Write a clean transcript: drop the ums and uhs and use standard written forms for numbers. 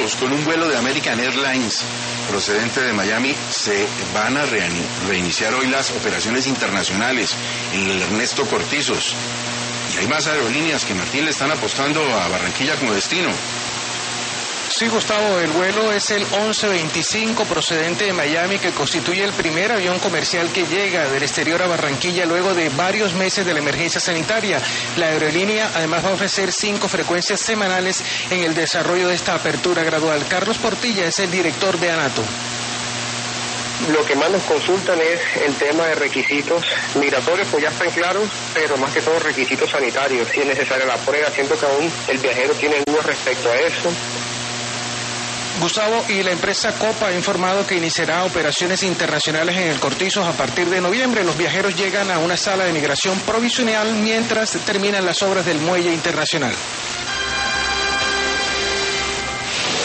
pasajeros con un vuelo de American Airlines procedente de Miami se van a reiniciar hoy las operaciones internacionales en el Ernesto Cortizos. Y hay más aerolíneas que, Martín, le están apostando a Barranquilla como destino. Sí, Gustavo, el vuelo es el 1125 procedente de Miami, que constituye el primer avión comercial que llega del exterior a Barranquilla luego de varios meses de la emergencia sanitaria. La aerolínea además va a ofrecer 5 frecuencias semanales en el desarrollo de esta apertura gradual. Carlos Portilla es el director de ANATO. Lo que más nos consultan es el tema de requisitos migratorios, pues ya están claros, pero más que todo requisitos sanitarios. Si es necesaria la prueba, siento que aún el viajero tiene dudas respecto a eso. Gustavo, y la empresa Copa ha informado que iniciará operaciones internacionales en el Cortizos a partir de noviembre. Los viajeros llegan a una sala de migración provisional mientras terminan las obras del muelle internacional.